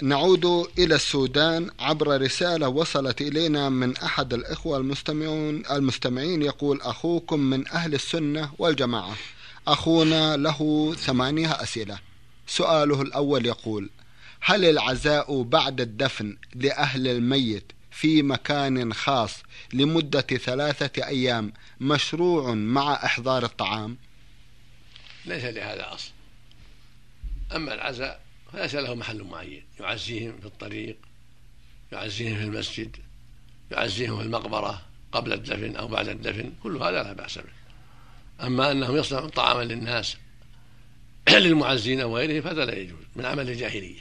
نعود إلى السودان عبر رسالة وصلت إلينا من أحد الإخوة المستمعين، يقول: أخوكم من أهل السنة والجماعة، أخونا له 8 أسئلة. سؤاله الأول يقول: هل العزاء بعد الدفن لأهل الميت في مكان خاص لمدة 3 أيام مشروع مع إحضار الطعام؟ ليس لهذا أصل. أما العزاء فليس له محل معين، يعزيهم في الطريق، يعزيهم في المسجد، يعزيهم في المقبرة قبل الدفن أو بعد الدفن، كل هذا لا بأس به. أما أنهم يصنعون طعاما للناس للمعزين أو غيره فهذا لا يجوز، من عمل الجاهلية.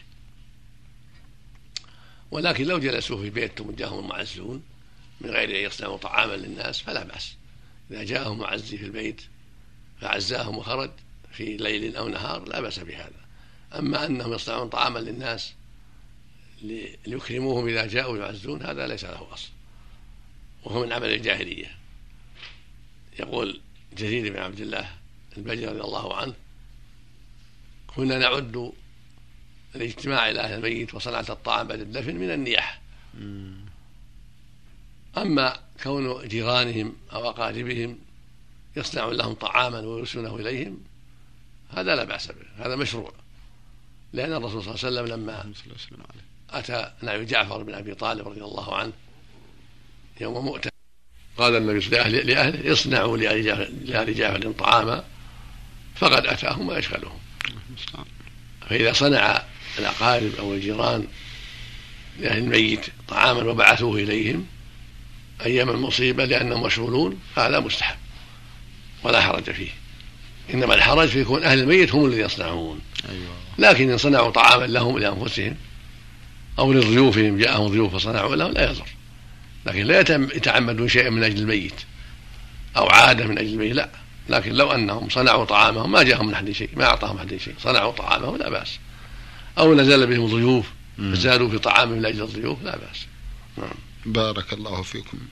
ولكن لو جلسوا في بيتهم وجاءهم المعزون من غير أن يصنعوا طعاما للناس فلا بأس. إذا جاءهم معزي في البيت فعزاهم وخرج في ليل أو نهار لا بأس بهذا. أما أنهم يصنعون طعاما للناس ليكرموهم إذا جاءوا يعزون هذا ليس له أصل، وهو من عمل الجاهلية. يقول جرير بن عبد الله البجلي رضي الله عنه: كنا نعد الاجتماع إلى أهل الميت وصنعة الطعام بعد الدفن من النياحة. أما كون جيرانهم أو أقاربهم يصنعون لهم طعاما ويرسلونه إليهم هذا لا بأس به، هذا مشروع. لأن الرسول صلى الله عليه وسلم لما أتى نبي جعفر بن أبي طالب رضي الله عنه يوم مؤتة قال النبي صلى الله عليه وسلم لأهله: اصنعوا لأهل جعفر طعاما فقد أتاهم ويشغلهم. فإذا صنع الأقارب أو الجيران لأهل الميت طعاما وبعثوه إليهم أيام المصيبة لأنهم مشغولون فهذا مستحب ولا حرج فيه. إنما الحرج في يكون أهل الميت هم الذين يصنعون. لكن إن صنعوا طعاما لهم لأنفسهم أو لضيوفهم، جاءهم ضيوف فصنعوا لهم لا يضر. لكن لا يتعمدون شيئا من أجل الميت أو عادة من أجل الميت، لا. لكن لو أنهم صنعوا طعامهم ما جاءهم من أحد شيء، ما أعطاهم أحد شيء، صنعوا طعامهم لا بأس. أو نزل بهم ضيوف فزادوا في طعامهم من أجل الضيوف لا بأس. بارك الله فيكم.